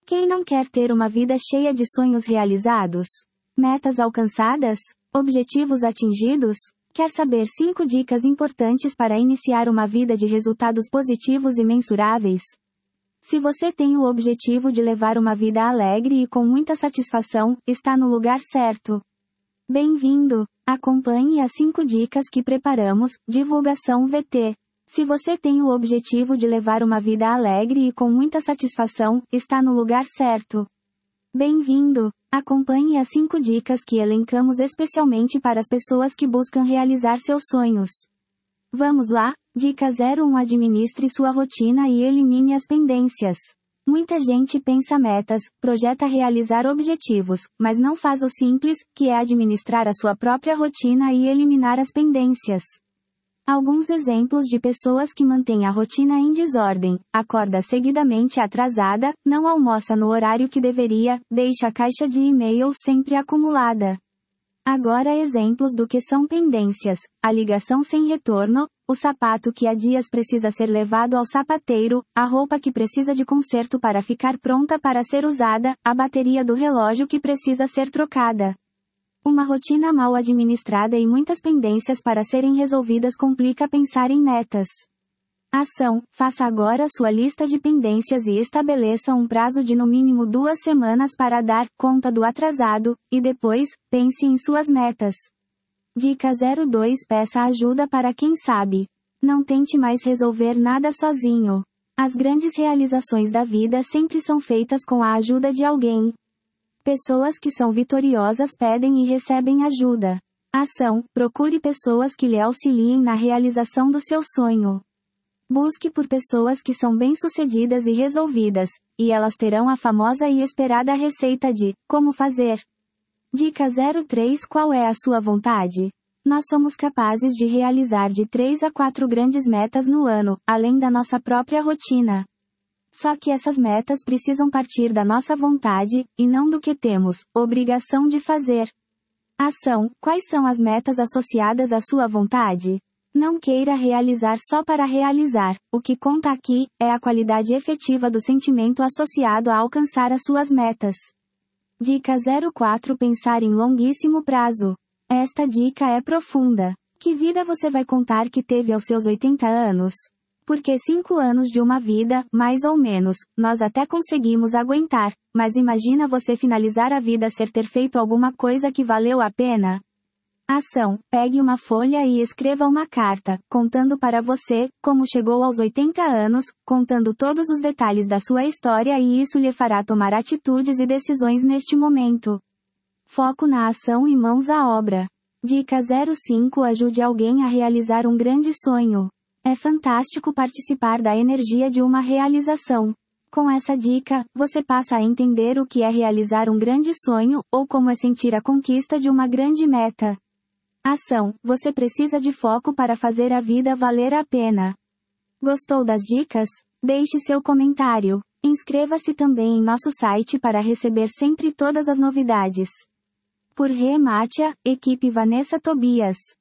Quem não quer ter uma vida cheia de sonhos realizados? Metas alcançadas? Objetivos atingidos? Quer saber 5 dicas importantes para iniciar uma vida de resultados positivos e mensuráveis? Se você tem o objetivo de levar uma vida alegre e com muita satisfação, está no lugar certo. Bem-vindo! Acompanhe as 5 dicas que preparamos, divulgação VT. Se você tem o objetivo de levar uma vida alegre e com muita satisfação, está no lugar certo. Bem-vindo! Acompanhe as 5 dicas que elencamos especialmente para as pessoas que buscam realizar seus sonhos. Vamos lá? Dica 01: Administre sua rotina e elimine as pendências. Muita gente pensa metas, projeta realizar objetivos, mas não faz o simples, que é administrar a sua própria rotina e eliminar as pendências. Alguns exemplos de pessoas que mantêm a rotina em desordem: acorda seguidamente atrasada, não almoça no horário que deveria, deixa a caixa de e-mail sempre acumulada. Agora exemplos do que são pendências: a ligação sem retorno, o sapato que há dias precisa ser levado ao sapateiro, a roupa que precisa de conserto para ficar pronta para ser usada, a bateria do relógio que precisa ser trocada. Uma rotina mal administrada e muitas pendências para serem resolvidas complica pensar em metas. Ação: faça agora sua lista de pendências e estabeleça um prazo de no mínimo 2 semanas para dar conta do atrasado, e depois, pense em suas metas. Dica 02: Peça ajuda para quem sabe. Não tente mais resolver nada sozinho. As grandes realizações da vida sempre são feitas com a ajuda de alguém. Pessoas que são vitoriosas pedem e recebem ajuda. Ação: procure pessoas que lhe auxiliem na realização do seu sonho. Busque por pessoas que são bem-sucedidas e resolvidas, e elas terão a famosa e esperada receita de como fazer. Dica 03: Qual é a sua vontade? Nós somos capazes de realizar de 3 a 4 grandes metas no ano, além da nossa própria rotina. Só que essas metas precisam partir da nossa vontade, e não do que temos obrigação de fazer. Ação: quais são as metas associadas à sua vontade? Não queira realizar só para realizar, o que conta aqui é a qualidade efetiva do sentimento associado a alcançar as suas metas. Dica 04: Pensar em longuíssimo prazo. Esta dica é profunda. Que vida você vai contar que teve aos seus 80 anos? Porque 5 anos de uma vida, mais ou menos, nós até conseguimos aguentar, mas imagina você finalizar a vida sem ter feito alguma coisa que valeu a pena? Ação: pegue uma folha e escreva uma carta, contando para você como chegou aos 80 anos, contando todos os detalhes da sua história, e isso lhe fará tomar atitudes e decisões neste momento. Foco na ação e mãos à obra. Dica 05: Ajude alguém a realizar um grande sonho. É fantástico participar da energia de uma realização. Com essa dica, você passa a entender o que é realizar um grande sonho, ou como é sentir a conquista de uma grande meta. Ação: você precisa de foco para fazer a vida valer a pena. Gostou das dicas? Deixe seu comentário. Inscreva-se também em nosso site para receber sempre todas as novidades. Por Rê Mátia, equipe Vanessa Tobias.